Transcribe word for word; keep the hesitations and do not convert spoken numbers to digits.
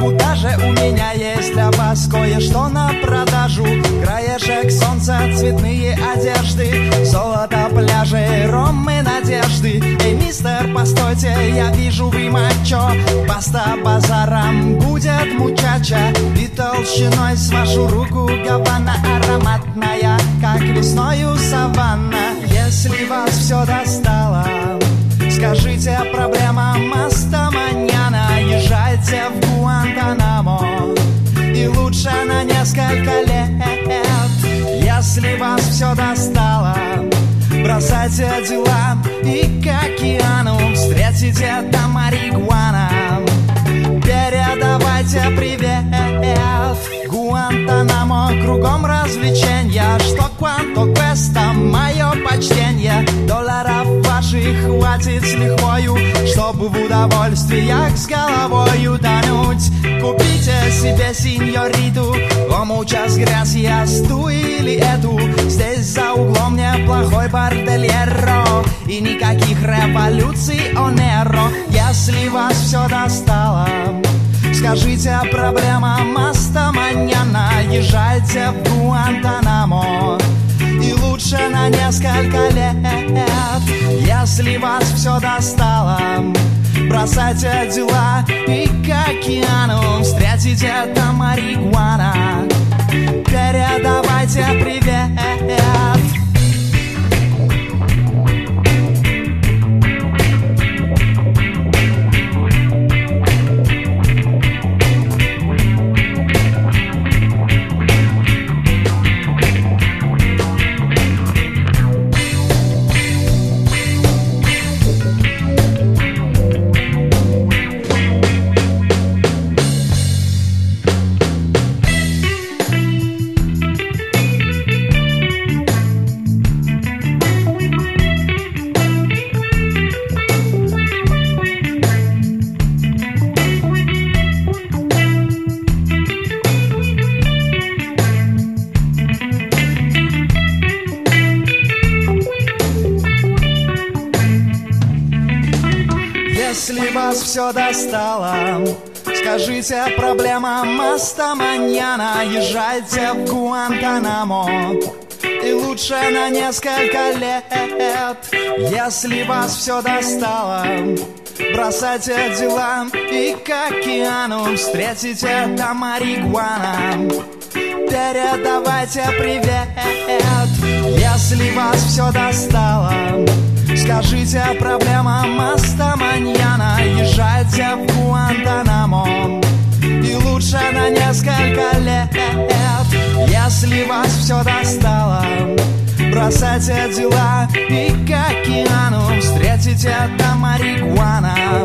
куда же у меня есть для вас кое-что на продажу. Краешек солнца, цветные одежды, золото пляжей, ром и надежды. Эй, мистер, постойте, я вижу, вы мачо. Паста базаром будет мучача, и толщиной с вашу руку гавана ароматная, как весною саванна. Если вас все достало, скажите, проблема моста маньяна. Езжайте в Гуантанамо, и лучше на несколько лет. Если вас все достало, бросайте дела и к океану встретите там марихуана. Передавайте привет. Гуантанамо, кругом развлечения. Что кванто квеста, мое почтение. Долларов ваших хватит с лихвою, чтобы в удовольствиях с головой утонуть. Купите себе синьориту, о muchas gracias, ту или эту. Здесь за углом неплохой бордельеро, и никаких революций онеро. Если вас все достало, скажите, проблема моста маньяна. Езжайте в Гуантанамо, и лучше на несколько лет. Если вас все достало, бросайте дела и к океану встретите там марихуана. Передавайте привет. Если вас все достало, скажите, проблема моста маньяна. Езжайте в Гуантанамо, и лучше на несколько лет. Если вас все достало, бросайте дела и к океану встретите там марихуана. Передавайте привет. Если вас все достало, скажите, проблема моста маньяна. Езжайте в Гуантанамо, и лучше на несколько лет. Если вас все достало, бросайте дела и к океану встретите там марихуана.